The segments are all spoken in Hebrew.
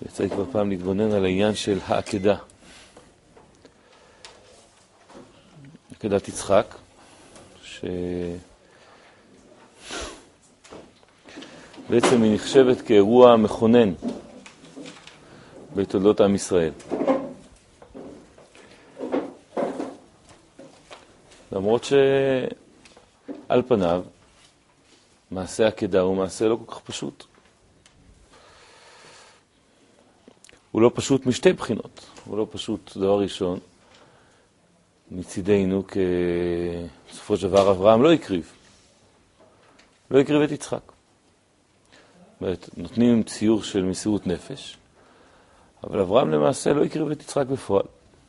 יצא לי כבר פעם להתבונן על העניין של העקדה. עקדת יצחק, בעצם היא נחשבת כאירוע מכונן בתולדות עם ישראל. למרות שעל פניו מעשה העקדה הוא מעשה לא כל כך פשוט. הוא לא פשוט משתי בחינות. הוא לא פשוט דבר ראשון. מצידנו בסופו של דבר אברהם לא הקריב. לא הקריב את יצחק. נותנים ציור של מסירות נפש, אבל אברהם למעשה לא הקריב את יצחק בפועל.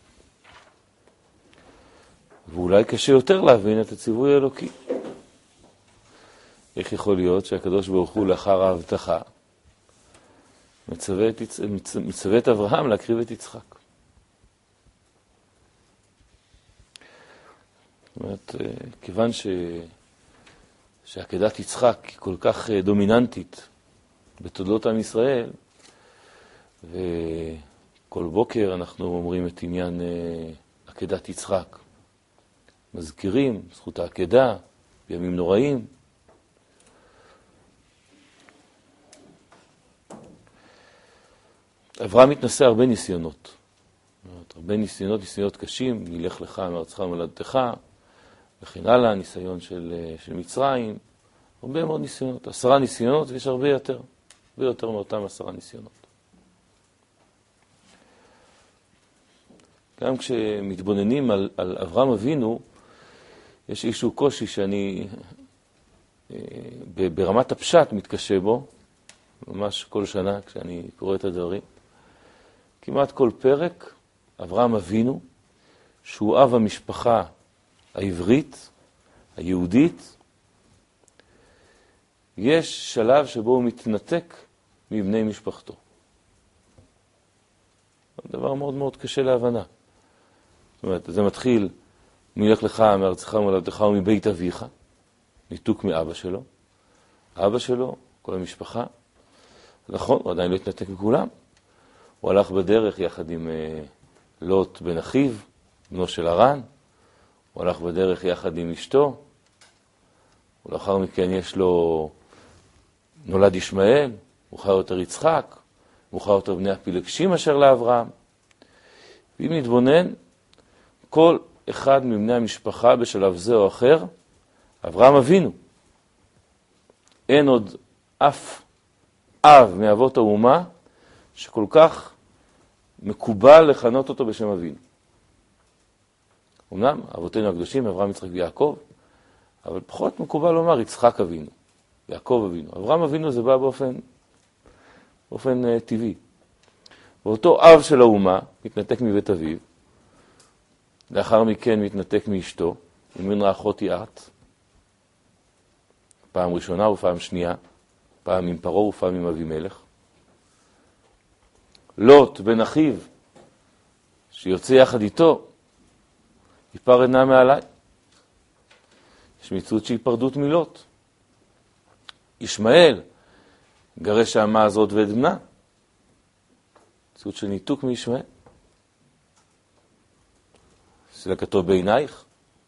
ואולי קשה יותר להבין את הציווי האלוקי. איך יכול להיות שהקדוש ברוך הוא לאחר ההבטחה מצווה את אברהם להקריב את יצחק? זאת אומרת, כיוון שעקדת יצחק היא כל כך דומיננטית בתולדות עם ישראל, וכל בוקר אנחנו אומרים את עניין עקדת יצחק. מזכירים זכות העקדה בימים נוראים. אברהם מתנסה הרבה ניסיונות. הרבה ניסיונות קשים, מלך לך מארצך ומולדתך, וכן הלאה, ניסיון של מצרים, הרבה מאוד ניסיונות, 10 ניסיונות, ויש הרבה יותר מאותם 10 ניסיונות. גם כשמתבוננים על אברהם אבינו, יש איזשהו קושי שאני ברמת הפשט מתקשה בו, ממש כל שנה כשאני קורא את הדברים. כמעט כל פרק, אברהם אבינו, שהוא אב המשפחה העברית, היהודית, יש שלב שבו הוא מתנתק מבני משפחתו. דבר מאוד מאוד קשה להבנה. זאת אומרת, זה מתחיל מלך לך מארצך ומולדתך ומבית אביך, ניתוק מאבא שלו. אבא שלו, כל המשפחה, נכון, הוא עדיין לא התנתק מכולם. הוא הלך בדרך יחד עם לוט בן אחיו, בנו של הרן. הוא הלך בדרך יחד עם אשתו. ולאחר מכן יש לו נולד ישמעאל, מאוחר יותר יצחק, מאוחר יותר בני הפילגשים אשר לאברהם. ואם נתבונן, כל אחד מבני המשפחה בשלב זה או אחר, אברהם אבינו. אין עוד אף אב מאבות האומה שכל כך מקובל לכנות אותו בשם אבינו. אמנם אבותינו הקדושים, אברהם, יצחק ויעקב, אבל פחות מקובל לומר יצחק אבינו, יעקב אבינו. אברהם אבינו זה בא באופן טבעי. ואותו אב של האומה מתנתק מבית אביו, לאחר מכן מתנתק מאשתו, ימין אחותי את, פעם ראשונה ופעם שנייה, פעם עם פרעה ופעם עם אבימלך. לוט בן אחיו, שיוצא יחד איתו, ייפרד נא מעלי. יש מציאות שהיא פרדות מלוט. ישמעאל גרש האמה הזאת ואת בנה. מציאות של ניתוק מישמעאל. סלקתו בעינייך.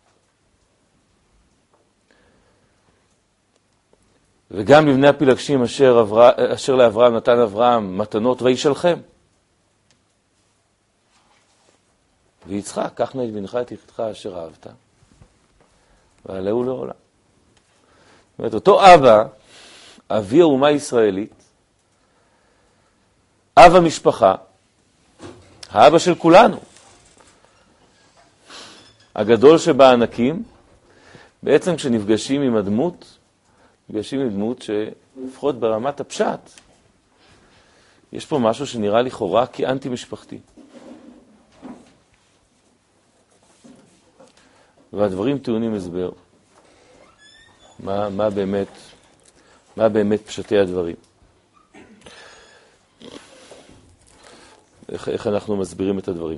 וגם לבני הפילגשים אשר לאברהם נתן אברהם מתנות וישלחם. ויצחק, קח נא את בנך את יחידך אשר אהבת, ועלהו לעולם. זאת אומרת, אותו אבא, אבי האומה הישראלית, אב המשפחה, האבא של כולנו, הגדול שבענקים, בעצם כשנפגשים עם הדמות, נפגשים עם דמות שלפחות ברמת הפשט, יש פה משהו שנראה לכאורה כאנטי משפחתי. והדברים טעונים הסבר. מה באמת פשטי הדברים? איך אנחנו מסבירים את הדברים?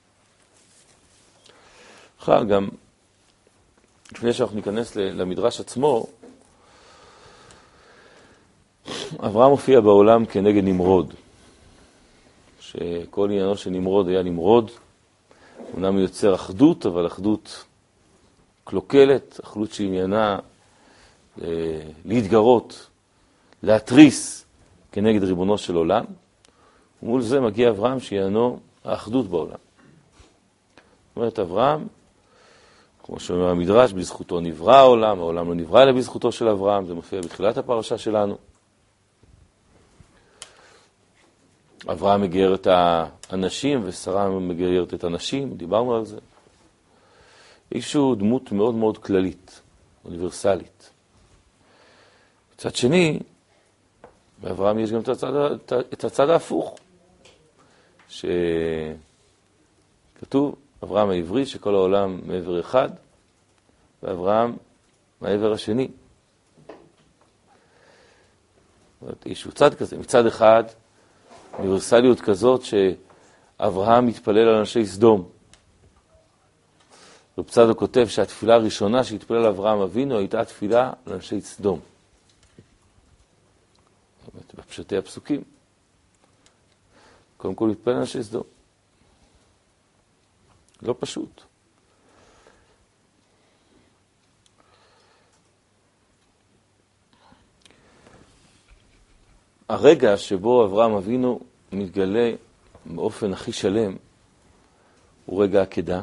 בכלל גם, לפני שאנחנו ניכנס למדרש עצמו, אברהם הופיע בעולם כנגד נמרוד. שכל עניינו של נמרוד היה נמרוד. אומנם הוא יוצר אחדות, אבל אחדות קלוקלת, אחדות שעניינה להתגרות, להתריס כנגד ריבונו של עולם. ומול זה מגיע אברהם שעניינו האחדות בעולם. זאת אומרת, אברהם, כמו שאומר המדרש, בזכותו נברא העולם, העולם לא נברא אלא בזכותו של אברהם, זה מופיע בתחילת הפרשה שלנו. אברהם מגייר את האנשים ושרה מגיירת את הנשים, דיברנו על זה. איזשהו דמות מאוד מאוד כללית, אוניברסלית. מצד שני, באברהם יש גם את הצד ההפוך, שכתוב, אברהם העברי, שכל העולם מעבר אחד, ואברהם מעבר השני. איזשהו צד כזה, מצד אחד, אוניברסליות כזאת שאברהם מתפלל על אנשי סדום. רב צדוק כותב שהתפילה הראשונה שהתפלל אברהם אבינו הייתה התפילה על אנשי סדום. בפשטי הפסוקים. קודם כל התפלל על אנשי סדום. לא פשוט. הרגע שבו אברהם אבינו מתגלה באופן הכי שלם הוא רגע העקדה,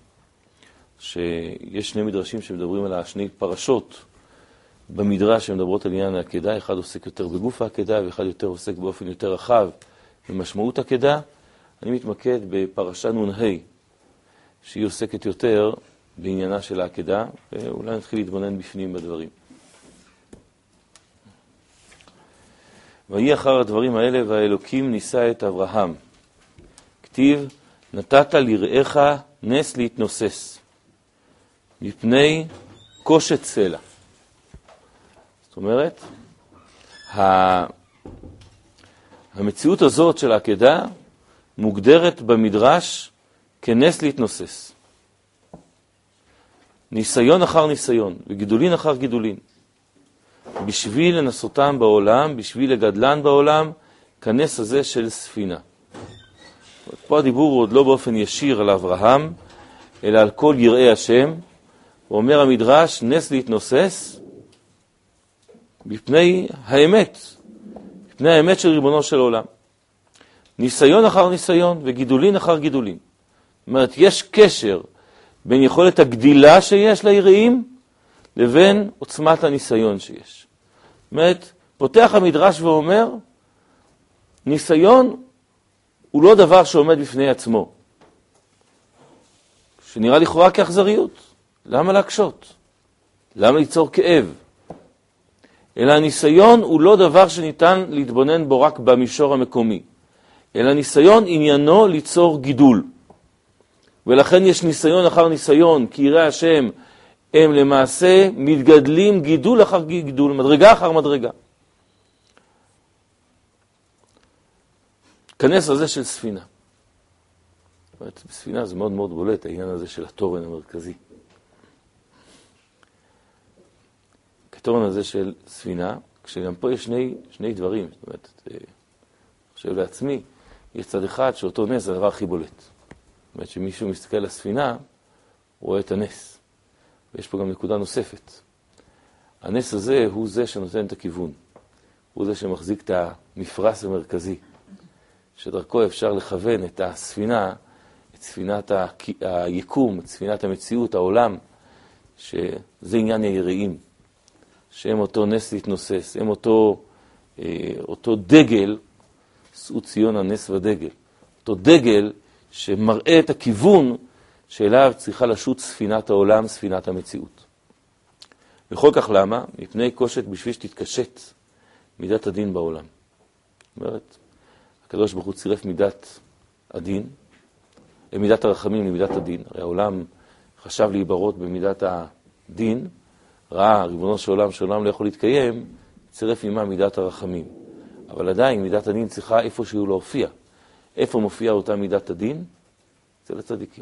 שיש שני מדרשים שמדברים על שני פרשות במדרש שמדברות על עניין העקדה, אחד עוסק יותר בגוף העקדה ואחד יותר עוסק באופן יותר רחב במשמעות העקדה. אני מתמקד בפרשה נ"ה, שהיא עוסקת יותר בעניינה של העקדה, ואולי נתחיל להתבונן בפנים בדברים. ויהי אחר הדברים האלה והאלוקים ניסה את אברהם. כתיב, נתת לרעך נס להתנוסס, מפני קושת סלע. זאת אומרת, המציאות הזאת של העקדה מוגדרת במדרש כנס להתנוסס. ניסיון אחר ניסיון וגידולין אחר גידולין. בשביל לנסותם בעולם, בשביל לגדלן בעולם, כנס הזה של ספינה. פה הדיבור הוא עוד לא באופן ישיר על אברהם, אלא על כל יראי השם. הוא אומר המדרש, נס להתנוסס בפני האמת, בפני האמת של ריבונו של עולם. ניסיון אחר ניסיון וגידולין אחר גידולין. זאת אומרת, יש קשר בין יכולת הגדילה שיש ליראים לבין עוצמת הניסיון שיש. זאת אומרת, פותח המדרש ואומר, ניסיון הוא לא דבר שעומד בפני עצמו. שנראה לכאורה כאכזריות. למה להקשות? למה ליצור כאב? אלא הניסיון הוא לא דבר שניתן להתבונן בו רק במישור המקומי. אלא ניסיון עניינו ליצור גידול. ולכן יש ניסיון אחר ניסיון, כי יראי השם הם למעשה מתגדלים גידול אחר גידול, מדרגה אחר מדרגה. כנס הזה של ספינה. בספינה זה מאוד מאוד בולט, העניין הזה של התורן המרכזי. כתורן הזה של ספינה, כשגם פה יש שני דברים. זאת אומרת, חושב לעצמי, יש צד אחד שאותו נס זה הדבר הכי בולט. זאת אומרת שמישהו מסתכל על הספינה, הוא רואה את הנס. ויש פה גם נקודה נוספת. הנס הזה הוא זה שנותן את הכיוון. הוא זה שמחזיק את המפרס המרכזי. שדרכו אפשר לכוון את הספינה, את ספינת היקום, את ספינת המציאות, העולם, שזה עניין היראים. שהם אותו נס להתנוסס, הם אותו דגל, שאו ציון הנס ודגל. אותו דגל שמראה את הכיוון שאליו צריכה לשוט ספינת העולם, ספינת המציאות. וכל כך למה? מפני קושת בשביל שתתקשט מידת הדין בעולם. זאת אומרת, הקדוש ברוך הוא צירף מידת הדין, מידת הרחמים למידת הדין. הרי העולם חשב להיברות במידת הדין, ראה ריבונו של עולם שעולם לא יכול להתקיים, צירף עמה מידת הרחמים. אבל עדיין מידת הדין צריכה איפשהו להופיע. איפה מופיעה אותה מידת הדין? זה לצדיקים.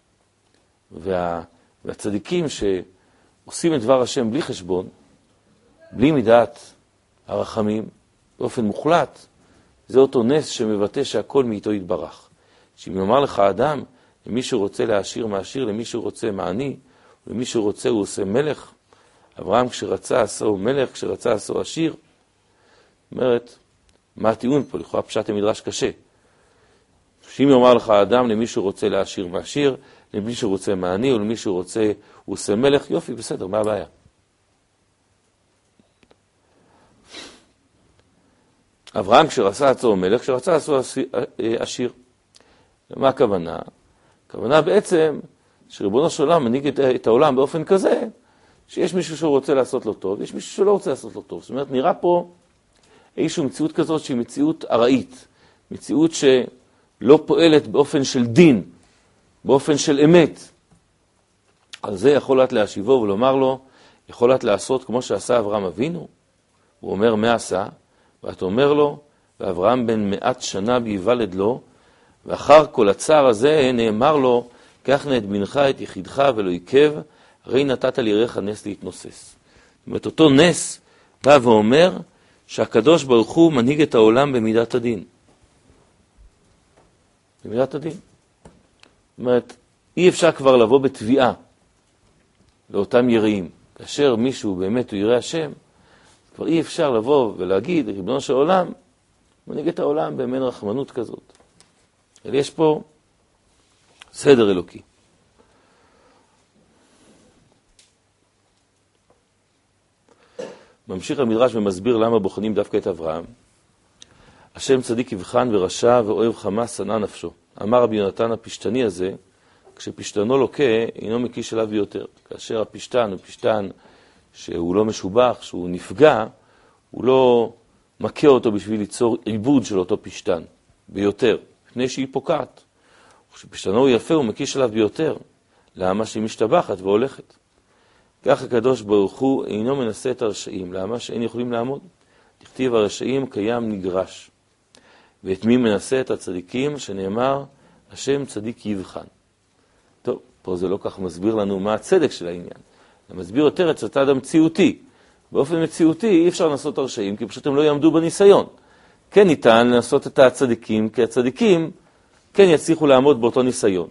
והצדיקים שעושים את דבר השם בלי חשבון, בלי מידת הרחמים, באופן מוחלט, זה אותו נס שמבטא שהכל מאיתו יתברך. שאם יאמר לך אדם, למי שרוצה להעשיר מעשיר, למי שרוצה מעני, ולמי שרוצה הוא עושה מלך. אברהם כשרצה עשו מלך, כשרצה עשו עשיר. זאת אומרת, מה הטיעון פה? לכאורה פשט המדרש קשה. שאם יאמר לך אדם, למי שרוצה להעשיר מעשיר, למי שרוצה מעני, או למי שרוצה הוא עושה מלך, יופי, בסדר, מה הבעיה? אברהם כשרצה עשו מלך, כשרצה עשו עשיר. מה הכוונה? הכוונה בעצם שריבונו של עולם מנהיג את העולם באופן כזה, שיש מישהו שרוצה לעשות לו טוב, יש מישהו שלא רוצה לעשות לו טוב. זאת אומרת, נראה פה איזושהי מציאות כזאת שהיא מציאות ארעית, מציאות שלא פועלת באופן של דין, באופן של אמת. על זה יכול להיות להשיבו ולומר לו, יכול להיות לעשות כמו שעשה אברהם אבינו. הוא אומר, מה עשה? ואתה אומר לו, ואברהם בן 100 שנה ביוולד לו, ואחר כל הצער הזה נאמר לו, קח נא את בנך, את יחידך ולא עיכב, הרי נתת לירך נס להתנוסס. זאת אומרת, אותו נס בא ואומר שהקדוש ברוך הוא מנהיג את העולם במידת הדין. במידת הדין. זאת אומרת, אי אפשר כבר לבוא בתביעה לאותם יראים. כאשר מישהו באמת הוא ירא השם, כבר אי אפשר לבוא ולהגיד, ריבונו של עולם, מנהיג את העולם במין רחמנות כזאת. אלא יש פה סדר אלוקי. ממשיך המדרש ומסביר למה בוחנים דווקא את אברהם. השם צדיק יבחן ורשע ואוהב חמה שנא נפשו. אמר רבי יונתן הפשטני הזה, כשפשטנו לוקה אינו מקיש אליו ביותר. כאשר הפשטן הוא פשטן שהוא לא משובח, שהוא נפגע, הוא לא מכה אותו בשביל ליצור עיבוד של אותו פשטן ביותר, לפני שהיא פוקעת. כשפשטנו הוא יפה הוא מקיש אליו ביותר. למה שהיא משתבחת והולכת? כך הקדוש ברוך הוא אינו מנסה את הרשעים, למה שאין יכולים לעמוד. תכתיב הרשעים קיים נגרש. ואת מי מנסה? את הצדיקים, שנאמר, השם צדיק יבחן. טוב, פה זה לא כך מסביר לנו מה הצדק של העניין. זה מסביר יותר את הצד המציאותי. באופן מציאותי אי אפשר לנסות הרשעים, כי פשוט הם לא יעמדו בניסיון. כן ניתן לנסות את הצדיקים, כי הצדיקים כן יצליחו לעמוד באותו ניסיון.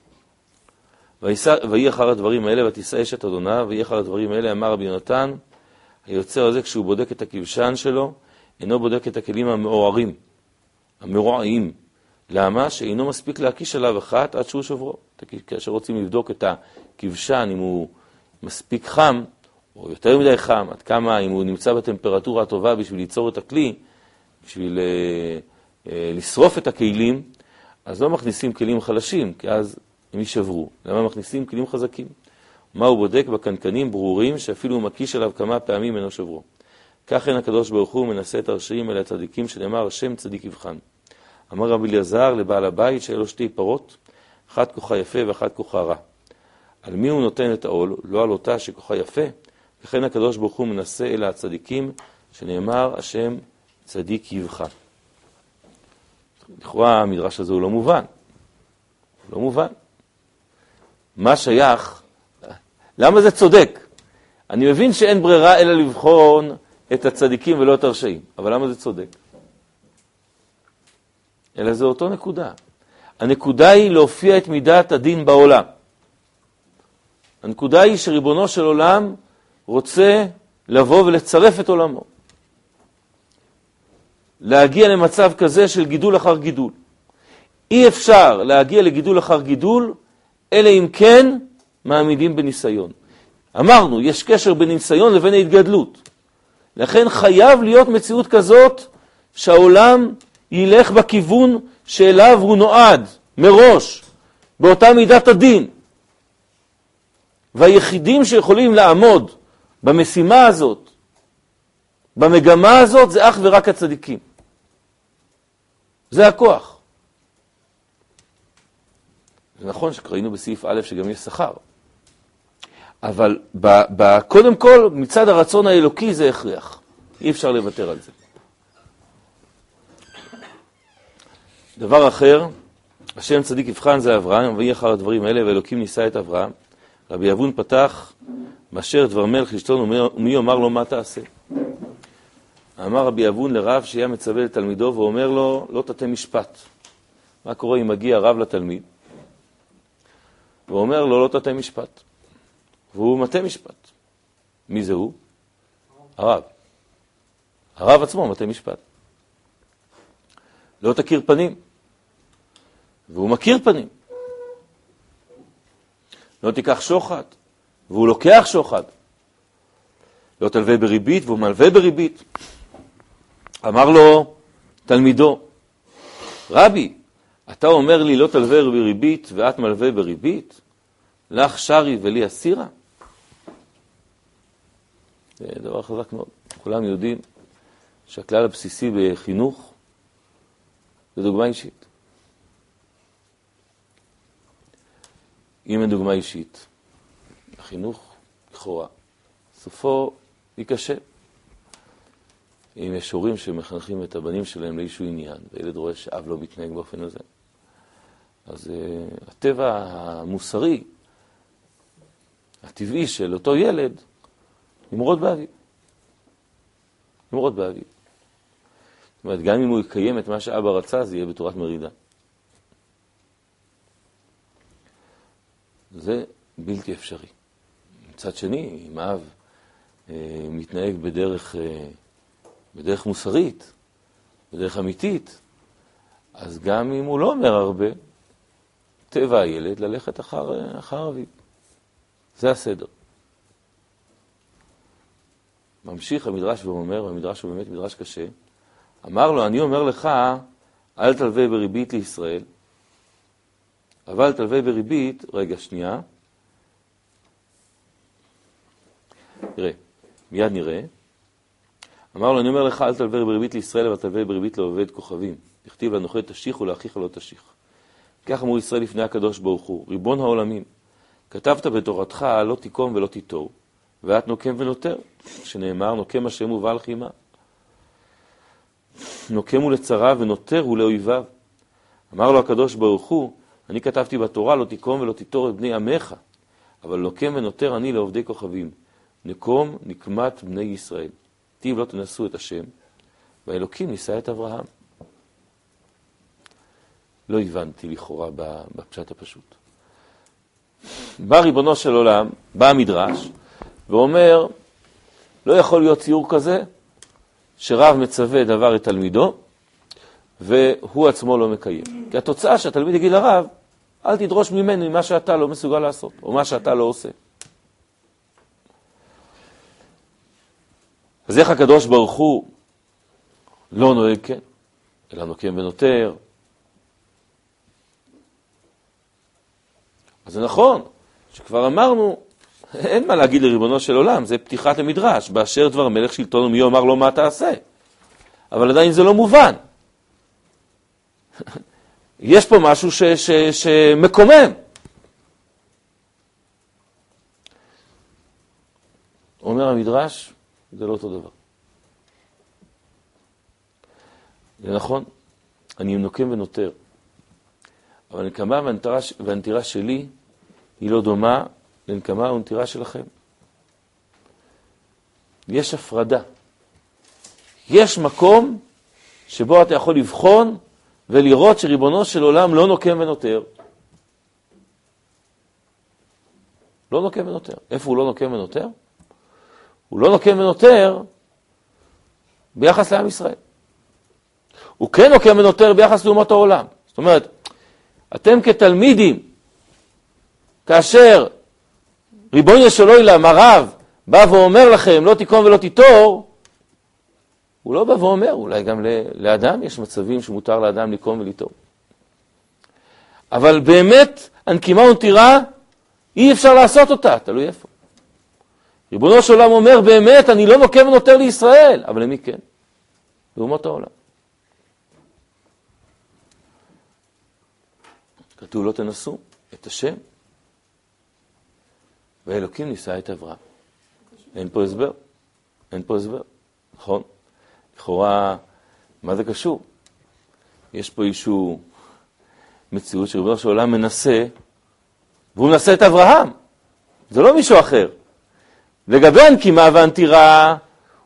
ויהי אחר הדברים האלה ותישא אשת אדונה, ויהי אחר הדברים האלה אמר רבי יונתן, היוצר הזה כשהוא בודק את הכבשן שלו, אינו בודק את הכלים המעורעים, המרועעים. למה? שאינו מספיק להקיש עליו אחת עד שהוא שברו. כאשר רוצים לבדוק את הכבשן, אם הוא מספיק חם, או יותר מדי חם, עד כמה, אם הוא נמצא בטמפרטורה הטובה בשביל ליצור את הכלי, בשביל לשרוף את הכלים, אז לא מכניסים כלים חלשים, כי אז הם יישברו. למה מכניסים כלים חזקים? מה הוא בודק? בקנקנים ברורים שאפילו הוא מקיש עליו כמה פעמים אינו שברו. כך אין הקדוש ברוך הוא מנסה את הרשעים אלה הצדיקים, שנאמר השם צדיק יבחן. אמר רבי אליעזר לבעל הבית שהיו לו 2 פרות, אחת כוחה יפה ואחת כוחה רע. על מי הוא נותן את העול? לא על אותה שכוחה יפה. וכן הקדוש ברוך הוא מנסה אלה הצדיקים, שנאמר השם צדיק יבחן. לכאורה המדרש הזה הוא לא מובן. הוא לא מובן. מה שייך? למה זה צודק? אני מבין שאין ברירה אלא לבחון את הצדיקים ולא את הרשעים. אבל למה זה צודק? אלא זה אותו נקודה. הנקודה היא להופיע את מידת הדין בעולם. הנקודה היא שריבונו של עולם רוצה לבוא ולצרף את עולמו. להגיע למצב כזה של גידול אחר גידול. אי אפשר להגיע לגידול אחר גידול, אלא אם כן מעמידים בניסיון. אמרנו, יש קשר בין ניסיון לבין ההתגדלות. לכן חייב להיות מציאות כזאת שהעולם ילך בכיוון שאליו הוא נועד, מראש, באותה מידת הדין. והיחידים שיכולים לעמוד במשימה הזאת, במגמה הזאת, זה אך ורק הצדיקים. זה הכוח. זה נכון שקראינו בסעיף א' שגם יש שכר. אבל קודם כל, מצד הרצון האלוקי זה הכרח. אי אפשר לוותר על זה. דבר אחר, השם צדיק יבחן זה אברהם, ויהי אחר הדברים האלה, ואלוקים ניסה את אברהם. רבי אבון פתח, מאשר דבר מלך לשתון, ומי אומר לו מה תעשה? אמר רבי אבון לרב שהיה מצווה לתלמידו ואומר לו, לא תטה משפט. מה קורה אם מגיע רב לתלמיד? ואומר לו, לא תטה משפט. והוא מטה משפט. מי זה הוא? הרב. הרב עצמו מטה משפט. לא תכיר פנים. והוא מכיר פנים. לא תיקח שוחד. והוא לוקח שוחד. לא תלווה בריבית, והוא מלווה בריבית. אמר לו תלמידו, רבי, אתה אומר לי לא תלווה בריבית ואת מלווה בריבית? לך שרי ולי אסירה? זה דבר חזק מאוד. כולם יודעים שהכלל הבסיסי בחינוך זה דוגמה אישית. אם אין דוגמה אישית, החינוך לכאורה, סופו יקשה. אם יש הורים שמחנכים את הבנים שלהם לאיזשהו עניין, וילד רואה שאב לא מתנהג באופן הזה, אז הטבע המוסרי, הטבעי של אותו ילד, ימרוד באביו. ימרוד באביו. זאת אומרת, גם אם הוא יקיים את מה שאבא רצה, זה יהיה בתורת מרידה. זה בלתי אפשרי. מצד שני, אם אב מתנהג בדרך מוסרית, בדרך אמיתית, אז גם אם הוא לא אומר הרבה, טבע הילד ללכת אחר אביו. זה הסדר. ממשיך המדרש ואומר, המדרש הוא באמת מדרש קשה, אמר לו, אני אומר לך, אל תלווה בריבית לישראל, אבל תלווה בריבית, רגע שנייה, תראה, מיד נראה, אמר לו, אני אומר לך, אל תלווה בריבית לישראל, אבל תלווה בריבית לעובד כוכבים. תכתיב לנוכל תשיך ולאחיך לא תשיך. כך אמרו ישראל לפני הקדוש ברוך הוא, ריבון העולמים, כתבת בתורתך, לא תיקום ולא תיטור, ואת נוקם ונותר, שנאמר, נוקם השם ובעל חימה. נוקם הוא לצרה ונותר הוא לאויביו. אמר לו הקדוש ברוך הוא, אני כתבתי בתורה, לא תיקום ולא תיטור את בני עמך, אבל נוקם ונותר אני לעובדי כוכבים. נקום נקמת בני ישראל. תיב לא תנסו את השם, והאלוקים ניסה את אברהם. לא הבנתי לכאורה בפשט הפשוט. בא ריבונו של עולם, בא המדרש, ואומר, לא יכול להיות ציור כזה, שרב מצווה דבר את תלמידו, והוא עצמו לא מקיים. כי התוצאה שהתלמיד יגיד לרב, אל תדרוש ממני מה שאתה לא מסוגל לעשות, או מה שאתה לא עושה. אז איך הקדוש ברוך הוא לא נוהג כן, אלא נוקם ונותר. אז זה נכון, שכבר אמרנו, אין מה להגיד לריבונו של עולם, זה פתיחת המדרש, באשר דבר מלך שלטון ומי אומר לו מה תעשה. אבל עדיין זה לא מובן. יש פה משהו שמקומם. אומר המדרש, זה לא אותו דבר. זה נכון, אני נוקם ונותר. אבל הנקמה והנטירה שלי היא לא דומה לנקמה והנטירה שלכם. יש הפרדה. יש מקום שבו אתה יכול לבחון ולראות שריבונו של עולם לא נוקם ונותר. לא נוקם ונותר. איפה הוא לא נוקם ונותר? הוא לא נוקם ונותר ביחס לעם ישראל. הוא כן נוקם ונותר ביחס לאומות העולם. זאת אומרת, אתם כתלמידים, כאשר ריבונו של עולם, הרב, בא ואומר לכם, לא תיקום ולא תיטור, הוא לא בא ואומר, אולי גם לאדם יש מצבים שמותר לאדם לקום ולתור. אבל באמת, הנקימה ונטירה, אי אפשר לעשות אותה, תלוי איפה. ריבונו של עולם אומר, באמת, אני לא נוקם ונותר לישראל, אבל למי כן? לאומות העולם. כתוב, לא תנסו את השם, והאלוקים ניסה את אברהם. אין פה הסבר. אין פה הסבר. נכון? לכאורה, מה זה קשור? יש פה איזשהו מציאות שריבונו של עולם מנסה, והוא מנסה את אברהם. זה לא מישהו אחר. לגבי הנקימה והנטירה,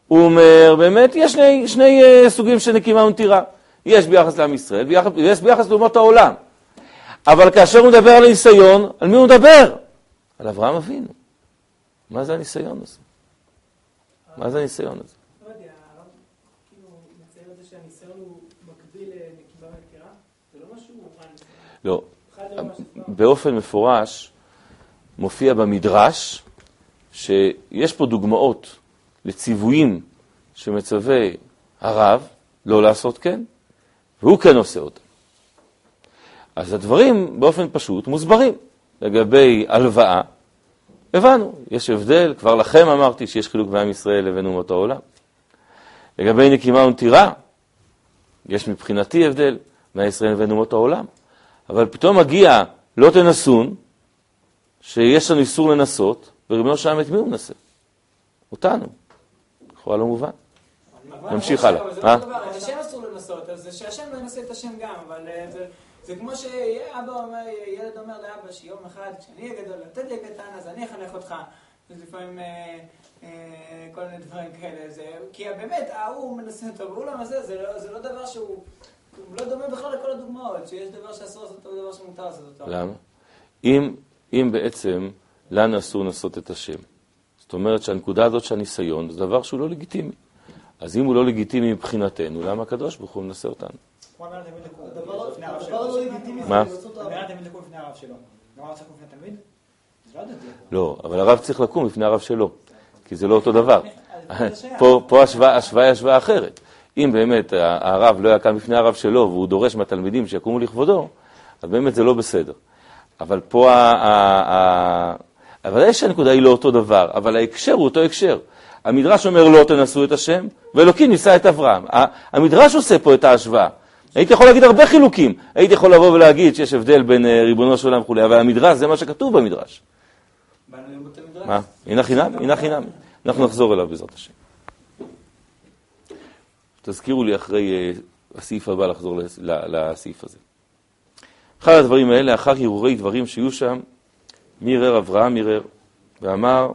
הוא אומר, באמת יש שני סוגים של נקימה ונטירה. יש ביחס לעם ישראל, ויש ביחס לאומות העולם. אבל כאשר הוא מדבר על הניסיון, על מי הוא מדבר? על אברהם אבינו. מה זה הניסיון הזה? מה זה הניסיון הזה? לא יודע, הרב כאילו מציין את זה שהניסיון הוא מקביל לנקימה ונטירה? זה לא משהו רע ניסיון. לא. באופן מפורש מופיע במדרש שיש פה דוגמאות לציוויים שמצווה הרב לא לעשות כן, והוא כן עושה אותם. אז הדברים באופן פשוט מוסברים. לגבי הלוואה, הבנו, יש הבדל, כבר לכם אמרתי שיש חילוק בעם ישראל לבין אומות העולם. לגבי נקימה ונטירה, יש מבחינתי הבדל בין ישראל לבין אומות העולם. אבל פתאום מגיע לא תנסון, שיש לנו איסור לנסות, וריבונו של עולם את מי הוא מנסה? אותנו. לכאורה לא מובן. נמשיך הלאה. השם אסור לנסות, אז שהשם לא ינסה את השם גם, אבל זה כמו שאבא אומר, ילד אומר לאבא שיום אחד, כשאני אהיה גדול, לתת לי קטן, אז אני אחנך אותך. אז לפעמים כל מיני דברים כאלה. כי באמת, הוא מנסה אותו, והוא לא מנסה, זה לא דבר שהוא לא דומה בכלל לכל הדוגמאות, שיש דבר שאסור לעשות אותו ודבר שמותר לעשות אותו. למה? אם בעצם לנו אסור לנסות את השם, זאת אומרת שהנקודה הזאת שהניסיון זה דבר שהוא לא לגיטימי. אז אם הוא לא לגיטימי מבחינתנו, למה הקדוש ברוך הוא מנסה אותנו? הוא אומר תמיד לקום לפני הרב שלו. מה? הוא אומר תמיד לקום לפני הרב שלו. גם הרב צריך לקום לפני תלמיד? זה לא דתי. לא, אבל הרב צריך לקום לפני הרב שלו, כי זה לא אותו דבר. פה השוואה השוואה אחרת. אם באמת הרב לא יקם לפני הרב שלו והוא דורש מהתלמידים שיקומו לכבודו, אז באמת זה לא בסדר. אבל פה אבל יש הנקודה היא לא אותו דבר, אבל ההקשר הוא אותו הקשר. המדרש אומר לא תנסו את השם, ואלוקים ניסה את אברהם. המדרש עושה פה את ההשוואה. הייתי יכול להגיד הרבה חילוקים. הייתי יכול לבוא ולהגיד שיש הבדל בין ריבונו של עולם וכו', אבל המדרש זה מה שכתוב במדרש. מה? הנה חינם. אנחנו נחזור אליו בעזרת השם. תזכירו לי אחרי הסעיף הבא לחזור לסעיף הזה. אחד הדברים האלה, אחר הרהורי דברים שיהיו שם, מירר אברהם מירר, ואמר,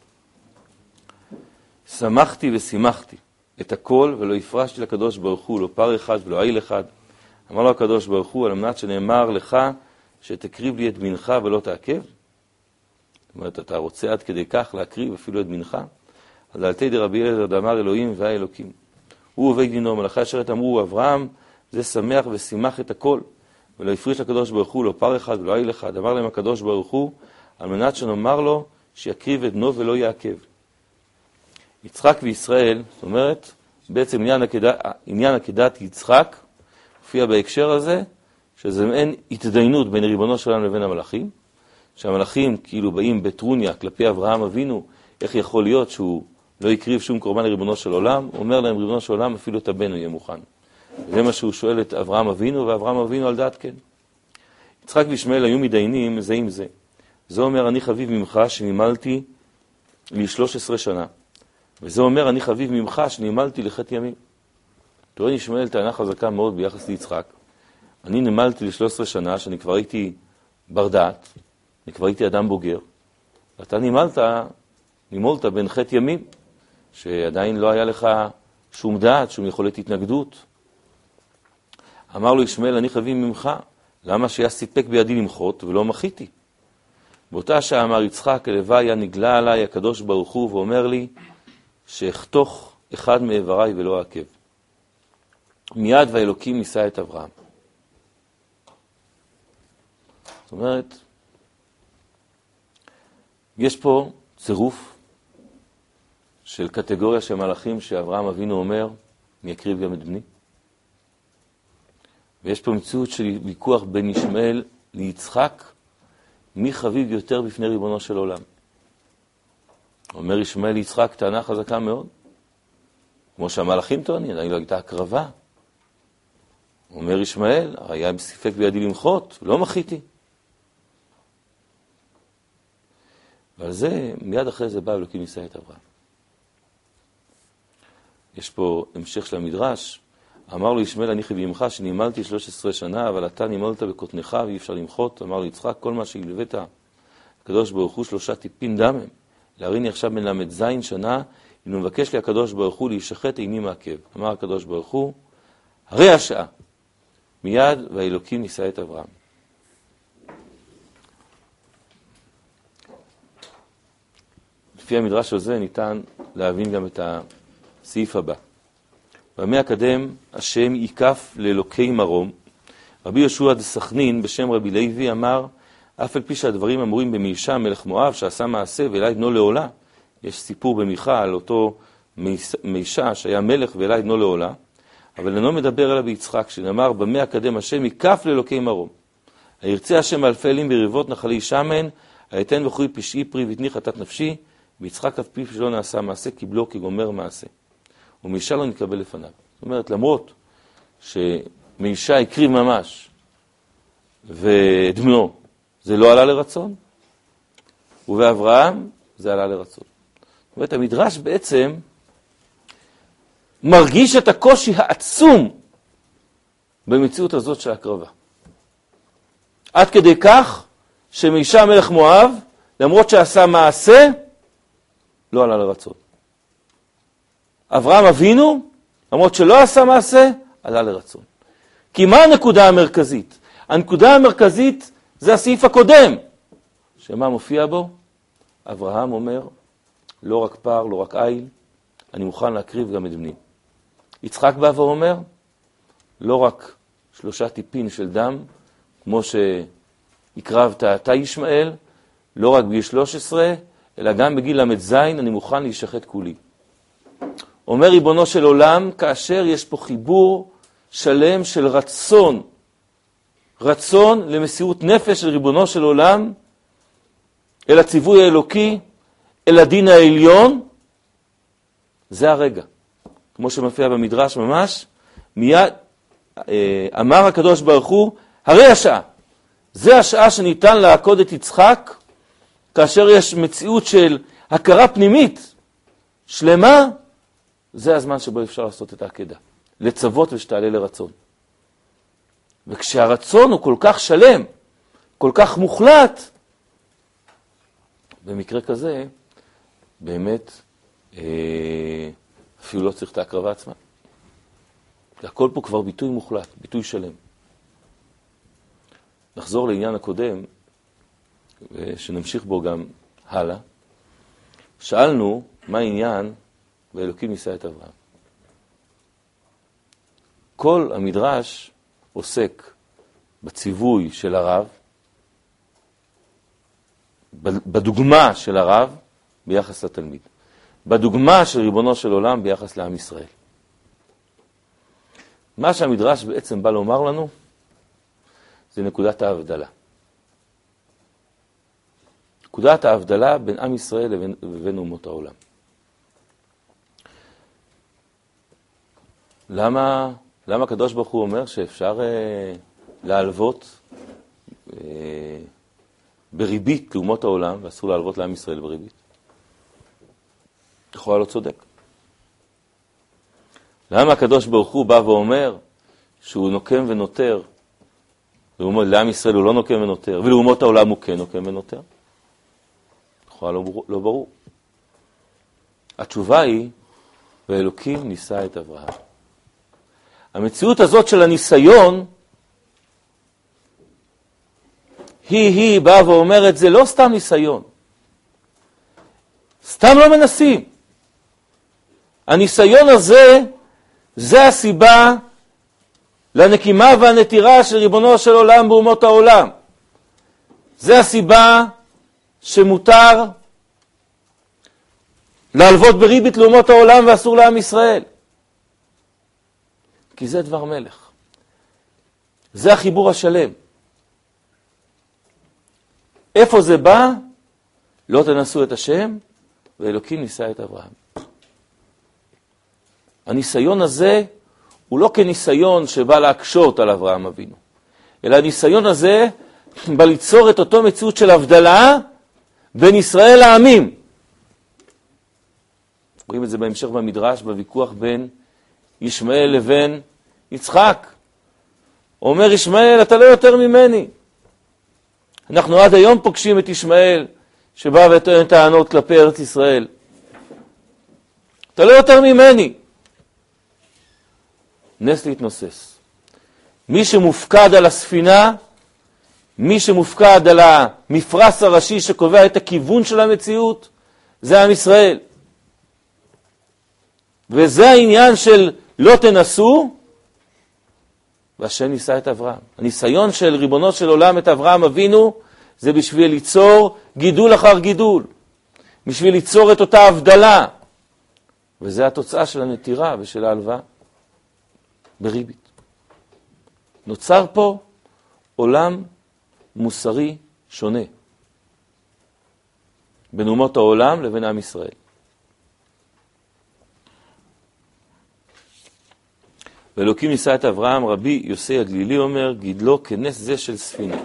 שמחתי ושימחתי את הכל, ולא הפרשתי לקדוש ברוך הוא, לא פר אחד ולא עיל אחד. אמר לו הקדוש ברוך הוא, על מנת שנאמר לך, שתקריב לי את בנך ולא תעכב. זאת אומרת, אתה רוצה עד כדי כך להקריב אפילו את בנך? אז על תדר רבי אליעזר דאמר אלוהים והאלוקים. הוא ובית דינו, מלאכי אשרת אמרו, אברהם זה שמח ושימח את הכל, ולא הפריש לקדוש ברוך הוא, לא פר אחד ולא עיל אחד. אמר להם הקדוש ברוך הוא, על מנת שנאמר לו, שיקריב את בנו ולא יעכב. יצחק וישראל, זאת אומרת, בעצם עניין עקדת יצחק, הופיע בהקשר הזה, שזה מעין התדיינות בין ריבונו של עולם לבין המלאכים, שהמלאכים כאילו באים בטרוניה כלפי אברהם אבינו, איך יכול להיות שהוא לא יקריב שום קורבן לריבונו של עולם, הוא אומר להם ריבונו של עולם, אפילו את הבן יהיה מוכן. וזה מה שהוא שואל את אברהם אבינו, ואברהם אבינו על דעת כן. יצחק וישמעאל היו מתדיינים זה עם זה. זה אומר, אני חביב ממך שנימלתי לי 13 שנה. וזה אומר, אני חביב ממך שנימלתי לחטא ימים. טוען ישמעאל טענה חזקה מאוד ביחס ליצחק. אני נימלתי ל-13 שנה, שאני כבר הייתי בר דעת, אני כבר הייתי אדם בוגר. ואתה נימולת בין חטא ימים, שעדיין לא היה לך שום דעת, שום יכולת התנגדות. אמר לו ישמעאל, אני חביב ממך, למה שהיה סיפק בידי למחות ולא מחיתי? באותה שעה אמר יצחק, הלוואי נגלה עליי הקדוש ברוך הוא ואומר לי, שאחתוך אחד מאיבריי ולא עקב. מיד והאלוקים ניסה את אברהם. זאת אומרת, יש פה צירוף של קטגוריה של מלאכים שאברהם אבינו אומר, אני אקריב גם את בני. ויש פה מציאות של ויכוח בין ישמעאל ליצחק, מי חביב יותר בפני ריבונו של עולם. אומר ישמעאל ליצחק טענה חזקה מאוד, כמו שהמלאכים טוענים, אני לא הייתה הקרבה. אומר ישמעאל, היה ספק בידי למחות, לא מחיתי. ועל זה, מיד אחרי זה בא אלוקים ניסה את אברהם. יש פה המשך של המדרש, אמר לו ישמעאל, אני חביבך שנימלתי 13 שנה, אבל אתה נימלת בקוטנך ואי אפשר למחות. אמר לו יצחק, כל מה שהלווית, הקדוש ברוך הוא 3 טיפין דם הם. להריני עכשיו בן ל"ז שנה, אם מבקש לי הקדוש ברוך הוא להישחט עיני מעכב. אמר הקדוש ברוך הוא, הרי השעה, מיד והאלוקים נישא את אברהם. לפי המדרש הזה ניתן להבין גם את הסעיף הבא. במה הקדם השם ייקף לאלוקי מרום. רבי יהושע דסכנין בשם רבי לוי אמר, אף על פי שהדברים אמורים במישה מלך מואב שעשה מעשה ואלי בנו לעולה, יש סיפור במיכה על אותו מישה שהיה מלך ואלי בנו לעולה, אבל אינו מדבר אלא ביצחק, שנאמר במה הקדם השם ייקף לאלוקי מרום. הירצה השם אלפי אלים בריבות נחלי שמן, היתן בחוי פשעי פרי ותני חטאת נפשי, ביצחק אף פי שלא נעשה מעשה קיבלו כגומר מעשה. ומישה לא נתקבל לפניו. זאת אומרת, למרות שמישה הקריב ממש ואת בנו, זה לא עלה לרצון, ובאברהם זה עלה לרצון. זאת אומרת, המדרש בעצם מרגיש את הקושי העצום במציאות הזאת של הקרבה. עד כדי כך שמישה מלך מואב, למרות שעשה מעשה, לא עלה לרצון. אברהם אבינו, למרות שלא עשה מעשה, עלה לרצון. כי מה הנקודה המרכזית? הנקודה המרכזית זה הסעיף הקודם. שמה מופיע בו? אברהם אומר, לא רק פר, לא רק איל, אני מוכן להקריב גם את בני. יצחק בא ואומר, לא רק 3 טיפין של דם, כמו שהקרבת אתה ישמעאל, לא רק בגיל 13, אלא גם בגיל ל"ז אני מוכן להישחט כולי. אומר ריבונו של עולם, כאשר יש פה חיבור שלם של רצון למסירות נפש של ריבונו של עולם, אל הציווי האלוקי, אל הדין העליון, זה הרגע. כמו שמופיע במדרש ממש, מיד אמר הקדוש ברוך הוא, הרי השעה. זה השעה שניתן לעקוד את יצחק, כאשר יש מציאות של הכרה פנימית שלמה, זה הזמן שבו אפשר לעשות את העקדה. לצוות ושתעלה לרצון. וכשהרצון הוא כל כך שלם, כל כך מוחלט, במקרה כזה, באמת, אפילו לא צריך את ההקרבה עצמה. הכל פה כבר ביטוי מוחלט, ביטוי שלם. נחזור לעניין הקודם, שנמשיך בו גם הלאה. שאלנו מה העניין ואלוקים נישא את אברהם. כל המדרש עוסק בציווי של הרב, בדוגמה של הרב ביחס לתלמיד, בדוגמה של ריבונו של עולם ביחס לעם ישראל. מה שהמדרש בעצם בא לומר לנו, זה נקודת ההבדלה. נקודת ההבדלה בין עם ישראל לבין אומות העולם. למה הקדוש ברוך הוא אומר שאפשר להלוות בריבית לאומות העולם, ואסור להלוות לעם ישראל בריבית? לכאורה לא צודק. למה הקדוש ברוך הוא בא ואומר שהוא נוקם ונותר, לעם ישראל הוא לא נוקם ונותר, ולאומות העולם הוא כן נוקם ונותר? לכאורה לא ברור. התשובה היא, ואלוקים נישא את אברהם. המציאות הזאת של הניסיון, היא באה ואומרת, זה לא סתם ניסיון. סתם לא מנסים. הניסיון הזה, זה הסיבה לנקימה והנטירה של ריבונו של עולם באומות העולם. זה הסיבה שמותר להלוות בריבית לאומות העולם ואסור לעם ישראל. כי זה דבר מלך. זה החיבור השלם. איפה זה בא? לא תנסו את השם, ואלוקים נישא את אברהם. הניסיון הזה הוא לא כניסיון שבא להקשות על אברהם אבינו, אלא הניסיון הזה בא ליצור את אותו מציאות של הבדלה בין ישראל לעמים. רואים את זה בהמשך במדרש, בוויכוח בין ישמעאל לבין יצחק. אומר ישמעאל, אתה לא יותר ממני. אנחנו עד היום פוגשים את ישמעאל שבא וטוען טענות כלפי ארץ ישראל. אתה לא יותר ממני. נס להתנוסס. מי שמופקד על הספינה, מי שמופקד על המפרס הראשי שקובע את הכיוון של המציאות, זה עם ישראל. וזה העניין של לא תנסו, והשם ניסה את אברהם. הניסיון של ריבונו של עולם את אברהם אבינו, זה בשביל ליצור גידול אחר גידול. בשביל ליצור את אותה הבדלה. וזה התוצאה של הנטירה ושל ההלוואה בריבית. נוצר פה עולם מוסרי שונה. בין אומות העולם לבין עם ישראל. ואלוקים ניסה את אברהם, רבי יוסי הגלילי אומר, גידלו כנס זה של ספינה.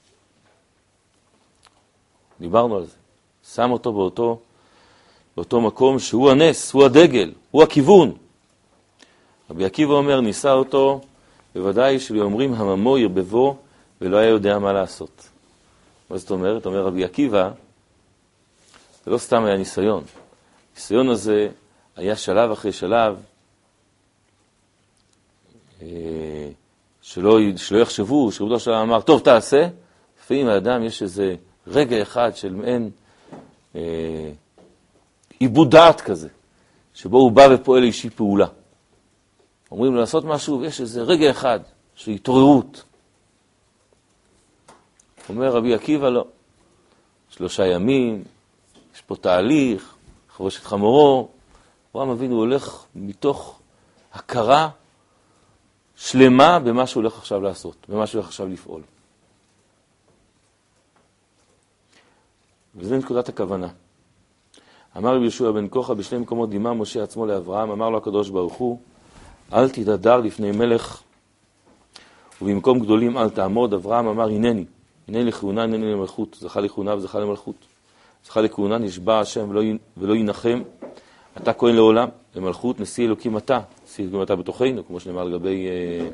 דיברנו על זה. שם אותו באותו מקום שהוא הנס, הוא הדגל, הוא הכיוון. רבי עקיבא אומר, ניסה אותו, בוודאי שאומרים הממו ירבבו, ולא היה יודע מה לעשות. מה זאת אומרת? אומר רבי עקיבא, זה לא סתם היה ניסיון. הניסיון הזה היה שלב אחרי שלב, שלא יחשבו, שרבותו שלם אמר, טוב תעשה, לפעמים האדם יש איזה רגע אחד של מעין עיבוד דעת כזה, שבו הוא בא ופועל אישי פעולה. אומרים לו לעשות משהו, ויש איזה רגע אחד של התעוררות. אומר רבי עקיבא, לא. 3 ימים, יש פה תהליך, חבושת חמורו. אברהם אבינו הולך מתוך הכרה שלמה במה שהוא הולך עכשיו לעשות, במה שהוא הולך עכשיו לפעול. וזה נקודת הכוונה. אמר רבי יהושע בן כוחה בשני מקומות דימה משה עצמו לאברהם, אמר לו הקדוש ברוך הוא, אל תדהדר לפני מלך, ובמקום גדולים אל תעמוד. אברהם אמר, הנני לכהונה, הנני למלכות. זכה לכהונה וזכה למלכות. זכה לכהונה, נשבע השם ולא ינחם. אתה כהן לעולם, למלכות, נשיא אלוקים אתה. נשיא אלוקים אתה בתוכנו, כמו שנאמר לגבי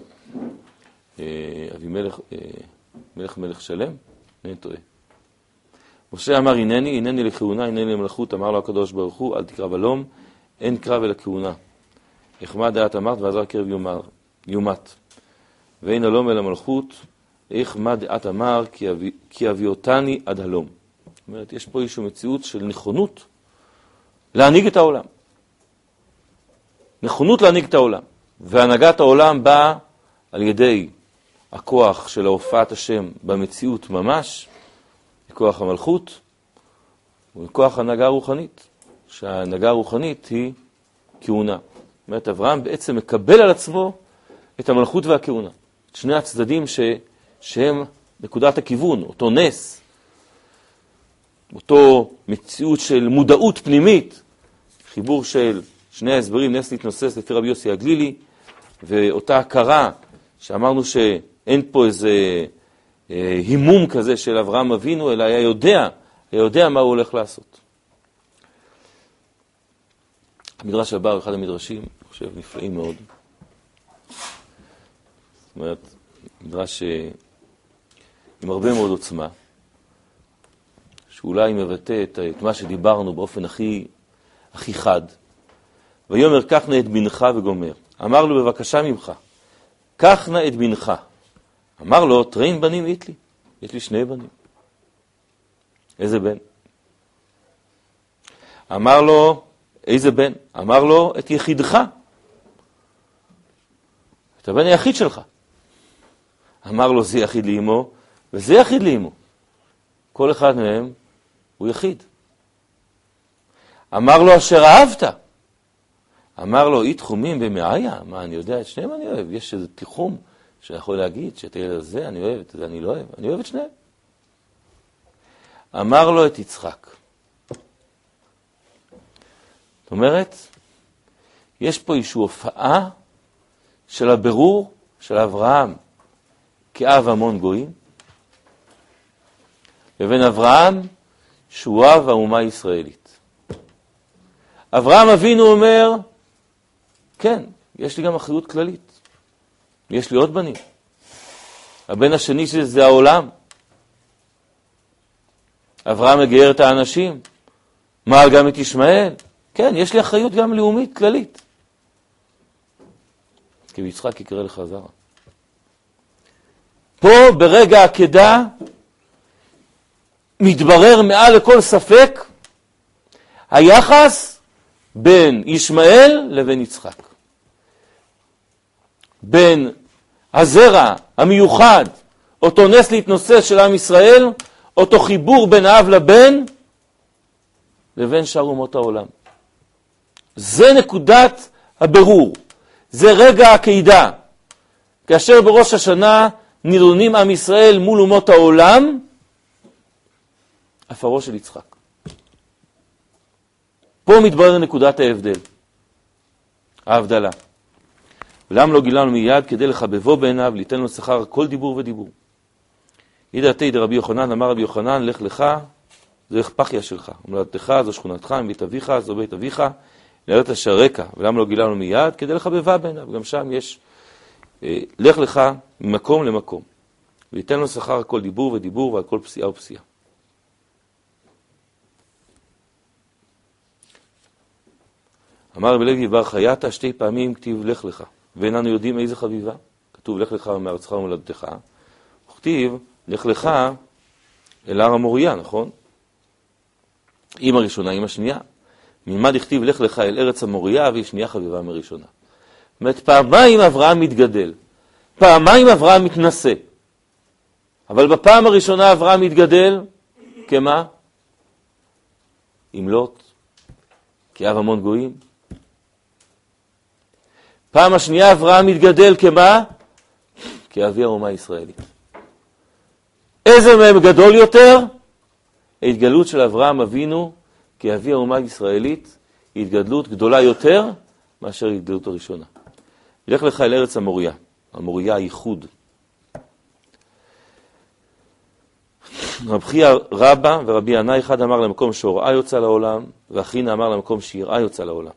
אבימלך, מלך שלם. אני טועה. משה אמר, הנני לכהונה, הנני למלכות. אמר לו הקדוש ברוך הוא, אל תקרא בלום, אין קרב אל הכהונה. החמא דעת אמרת ועזר קרב יומת. ואין הלום אל המלכות, החמא דעת אמר כי אביא אותני עד הלום. זאת אומרת, יש פה איזושהי מציאות של נכונות להנהיג את העולם. נכונות להנהיג את העולם. והנהגת העולם באה על ידי הכוח של הופעת השם במציאות ממש, בכוח המלכות, ובכוח הנהגה הרוחנית. שההנהגה הרוחנית היא כהונה. זאת אומרת, אברהם בעצם מקבל על עצמו את המלכות והכהונה. שני הצדדים שהם נקודת הכיוון, אותו נס, אותו מציאות של מודעות פנימית, חיבור של שני ההסברים, נס להתנוסס לפי רבי יוסי הגלילי, ואותה הכרה שאמרנו שאין פה איזה הימום כזה של אברהם אבינו, אלא היה יודע מה הוא הולך לעשות. המדרש הבא הוא אחד המדרשים, אני חושב, נפלאים מאוד. זאת אומרת, מדרש עם הרבה מאוד עוצמה, שאולי מבטא את מה שדיברנו באופן הכי חד. ויאמר, קח נא את בנך וגומר. אמר לו, בבקשה ממך, קח נא את בנך. אמר לו, תרין בנים אית לי. יש לי 2 בנים. איזה בן? אמר לו, איזה בן? אמר לו, את יחידך. את הבן היחיד שלך. אמר לו, זה יחיד לאמו, וזה יחיד לאמו. כל אחד מהם הוא יחיד. אמר לו, אשר אהבת. אמר לו, אי תחומים במעיה. מה, אני יודע, את שניהם אני אוהב. יש איזה תיחום שיכול להגיד שאת הילד הזה אני אוהב, את זה אני לא אוהב. אני אוהב את שניהם. אמר לו את יצחק. זאת אומרת, יש פה איזושהי הופעה של הבירור של אברהם כאב המון גויים, לבין אברהם שהוא אב האומה הישראלית. אברהם אבינו אומר, כן, יש לי גם אחריות כללית. יש לי עוד בנים. הבן השני שלי זה העולם. אברהם מגייר את האנשים. מעל גם את ישמעאל. כן, יש לי אחריות גם לאומית, כללית. כי ביצחק יקרא לך זרע. פה ברגע העקדה מתברר מעל לכל ספק היחס בין ישמעאל לבין יצחק. בין הזרע המיוחד, אותו נס להתנוסס של עם ישראל, אותו חיבור בין האב לבן, לבין שאר אומות העולם. זה נקודת הבירור. זה רגע העקדה. כאשר בראש השנה נדונים עם ישראל מול אומות העולם, עפרו של יצחק. פה מתברר נקודת ההבדל, ההבדלה. ולמה לא גילה לנו מיד? כדי לחבבו בעיניו, ליתן לו שכר כל דיבור ודיבור. ידעתי דרבי יוחנן, אמר רבי יוחנן, לך לך, זו פחיה שלך. ומולדתך, זו שכונתך, מבית אביך, זו בית אביך, לארץ אשר רקע. ולמה לא גילה לנו מיד? כדי לחבבה בעיניו. גם שם יש, לך לך ממקום למקום. וליתן לו שכר כל דיבור ודיבור ועל כל פסיעה ופסיעה. אמר רבי לוי בר חייתה, שתי פעמים כתיב לך לך. ואיננו יודעים איזה חביבה. כתוב לך לך מארצך ומולדתך. וכתיב לך לך אל הר המוריה, נכון? עם הראשונה, עם השנייה. מלמד הכתיב לך לך אל ארץ המוריה, והיא שנייה חביבה מראשונה. זאת אומרת, פעמיים אברהם מתגדל. פעמיים אברהם מתנשא. אבל בפעם הראשונה אברהם מתגדל, כמה? עם לוט, כאב המון גויים. פעם השנייה אברהם מתגדל כמה? כאבי האומה הישראלית. איזה מהם גדול יותר? ההתגלות של אברהם אבינו כאבי האומה הישראלית היא התגדלות גדולה יותר מאשר ההתגדלות הראשונה. ילך לך אל ארץ המוריה. המוריה הייחוד. רב חייא רבא ורבי ינאי, אחד אמר למקום שהוראה יוצא לעולם, ואחינה אמר למקום שיראה יוצא לעולם.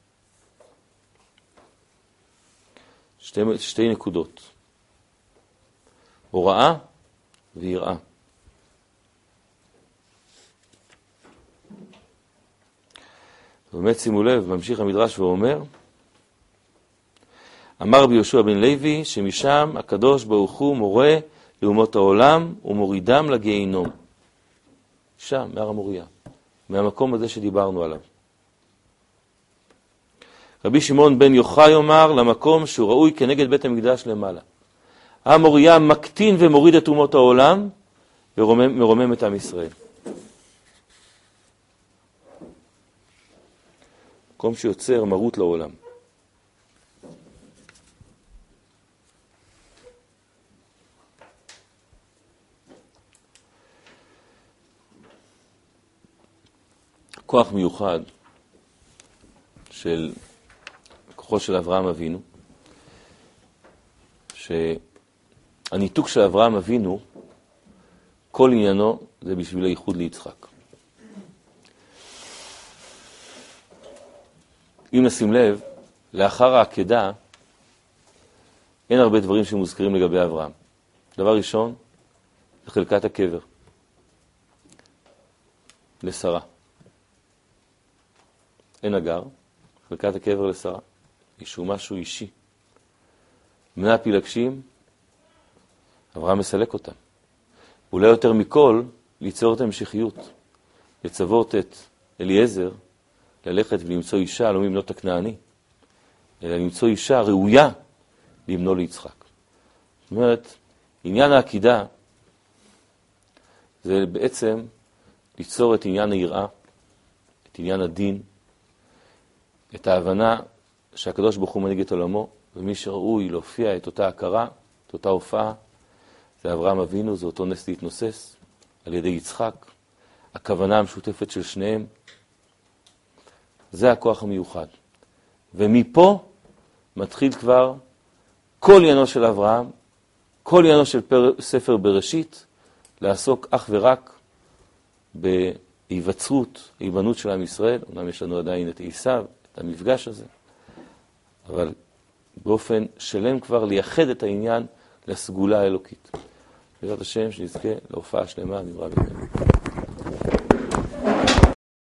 שתי נקודות. הוראה ויראה. באמת שימו לב, ממשיך המדרש ואומר, אמר רבי יהושע בן לוי, שמשם הקדוש ברוך הוא מורה לאומות העולם ומורידם לגיהינום. שם, מהר המוריה. מהמקום הזה שדיברנו עליו. רבי שמעון בן יוחאי אומר, למקום שהוא ראוי כנגד בית המקדש למעלה. המוריה מקטין ומוריד את אומות העולם ורומם את עם ישראל. מקום שיוצר מרות לעולם. כוח מיוחד של כוחו של אברהם אבינו, שהניתוק של אברהם אבינו, כל עניינו זה בשביל הייחוד ליצחק. אם נשים לב, לאחר העקדה אין הרבה דברים שמוזכרים לגבי אברהם. דבר ראשון, זה חלקת הקבר לשרה. אין אגר, חלקת הקבר לשרה. אישו משהו אישי. בני הפילגשים, אברהם מסלק אותם. אולי יותר מכל, ליצור את המשכיות. לצוות את אליעזר, ללכת ולמצוא אישה, לא מבנות הכנעני, אלא למצוא אישה ראויה לבנו ליצחק. זאת אומרת, עניין העקידה זה בעצם ליצור את עניין היראה, את עניין הדין, את ההבנה שהקדוש ברוך הוא מנהיג את עולמו, ומי שראוי להופיע את אותה הכרה, את אותה הופעה, זה אברהם אבינו, זה אותו נס להתנוסס על ידי יצחק, הכוונה המשותפת של שניהם, זה הכוח המיוחד. ומפה מתחיל כבר כל עניינו של אברהם, כל עניינו של ספר בראשית, לעסוק אך ורק בהיווצרות, ההיבנות של עם ישראל. אומנם יש לנו עדיין את עשיו, את המפגש הזה, אבל באופן שלם כבר לייחד את העניין לסגולה האלוקית. בעזרת השם שנזכה להופעה שלמה, נברא בקרוב.